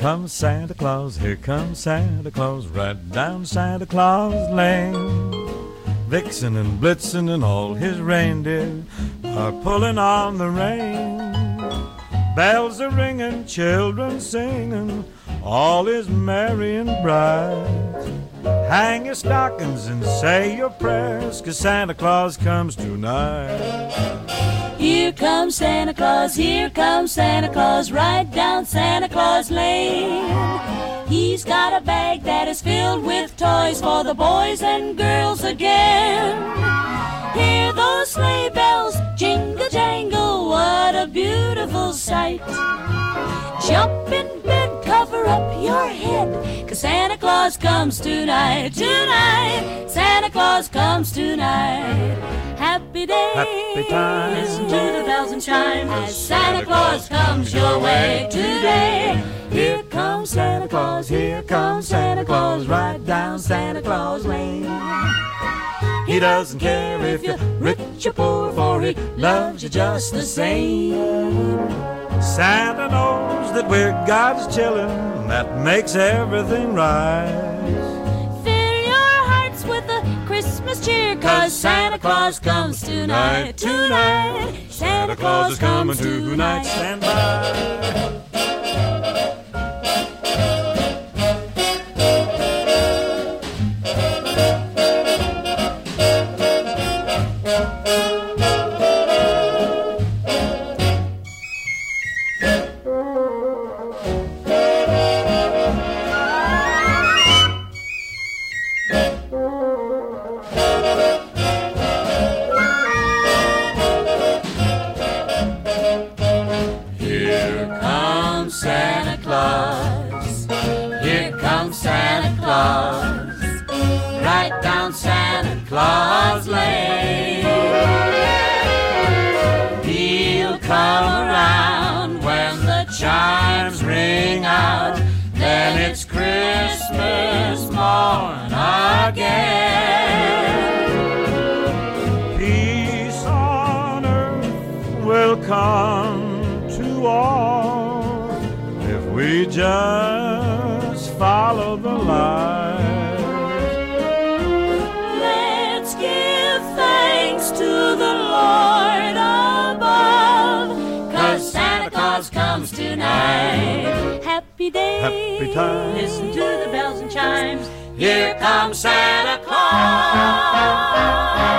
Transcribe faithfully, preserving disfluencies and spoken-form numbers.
comes Santa Claus, here comes Santa Claus, right down Santa Claus Lane. Vixen and Blitzen and all his reindeer are pulling on the rein. Bells are ringing, children singing, all is merry and bright. Hang your stockings and say your prayers, 'cause Santa Claus comes tonight. Here comes Santa Claus, here comes Santa Claus, right down Santa Claus Lane. He's got a bag that is filled with toys for the boys and girls again. Hear those sleigh bells jingle jangle, what a beautiful sight. Jump in bed, cover up your head, 'cause Santa Claus comes tonight. Tonight, Santa Claus comes tonight. Happy day, happy time. Listen to the bells and chimes as Santa Claus comes your way today. Here comes Santa Claus, here comes Santa Claus, right down Santa Claus Lane. He doesn't care if you're rich or poor, for he loves you just the same. Santa knows that we're God's children, that makes everything right. Fill your hearts with a Christmas cheer, 'cause Santa Claus comes tonight. Tonight, Santa Claus is coming tonight. Stand by. Claus Lane. He'll come around when the chimes ring out, then it's Christmas morn again. Peace on earth will come to all if we just follow the light. To the Lord above, 'cause Santa Claus comes tonight. Happy day, happy time. Listen to the bells and chimes. Here comes Santa Claus.